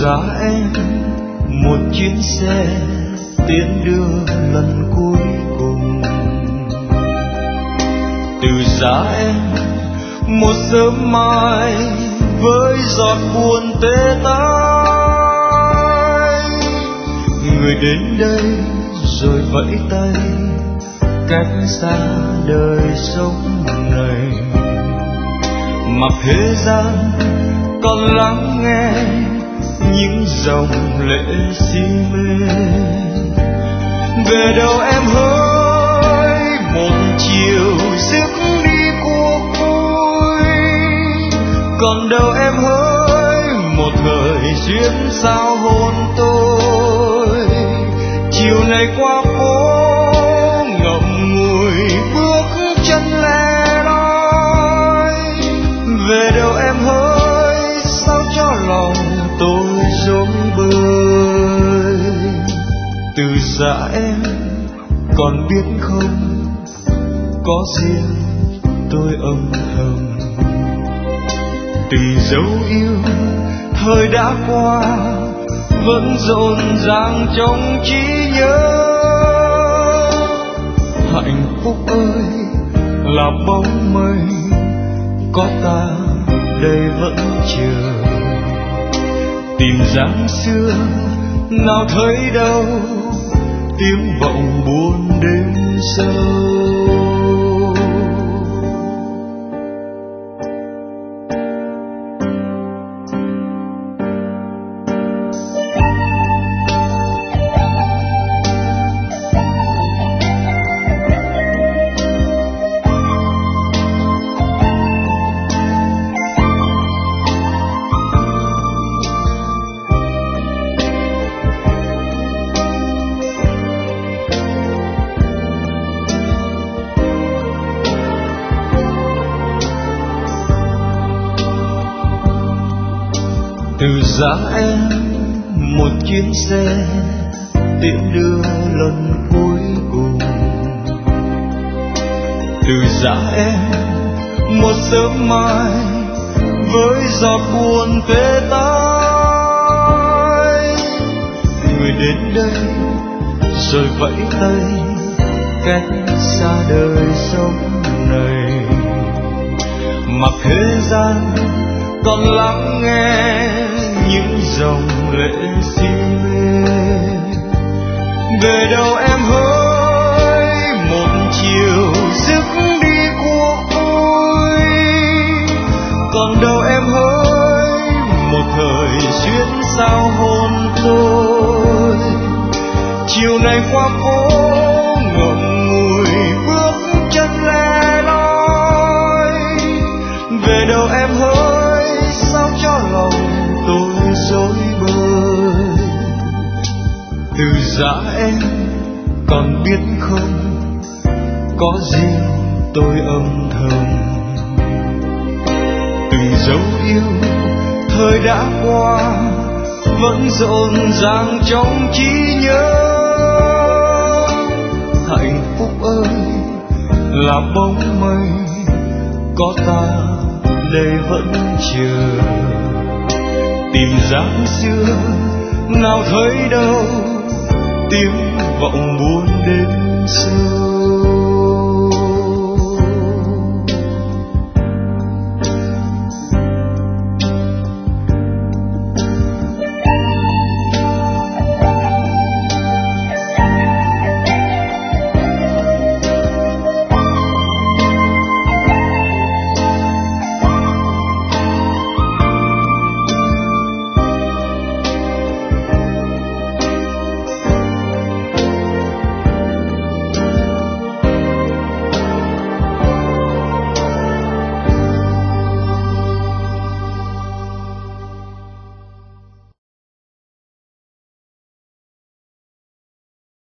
giá em một chuyến xe tiễn đưa lần cuối cùng. Từ giá em một sớm mai với giọt buồn tê tái. Người đến đây rồi vẫy tay cách xa đời sống này. Mặc thế gian còn lắng nghe những dòng lệ si mê. Về đâu em hỡi một chiều dứt đi cuộc vui, còn đâu em hỡi một thời duyên sao hôn tôi. Chiều này qua phố ngậm ngùi bước chân lẻ loi. Về đâu em hỡi sao cho lòng tôi rối bời. Từ giã em còn biết không, có riêng tôi âm thầm. Từng dấu yêu thời đã qua vẫn rộn ràng trong trí nhớ. Hạnh phúc ơi là bóng mây, có ta đây vẫn chờ. Tìm dáng xưa nào thấy đâu, tiếng vọng buồn đêm sâu. Từ giá em một chuyến xe tiễn đưa lần cuối cùng. Từ giá em một sớm mai với giọt buồn tê tái. Người đến đây rồi vẫy tay cách xa đời sống này. Mặc thế gian còn lắng nghe những dòng lệ si mê. Về đâu em hỡi một chiều dứt đi cuộc vui, còn đâu em hỡi một thời duyên sao hôn tôi. Chiều này qua phố ngậm ngùi bước chân lẻ loi. Về đâu em hỡi sao cho lòng tôi rối bời. Từ giá em còn biết không, có riêng tôi âm thầm. Từng dấu yêu thời đã qua vẫn rộn ràng trong trí nhớ. Hạnh phúc ơi là bóng mây, có ta đây vẫn chờ. Tìm dáng xưa nào thấy đâu, tiếng vọng buồn đêm sâu.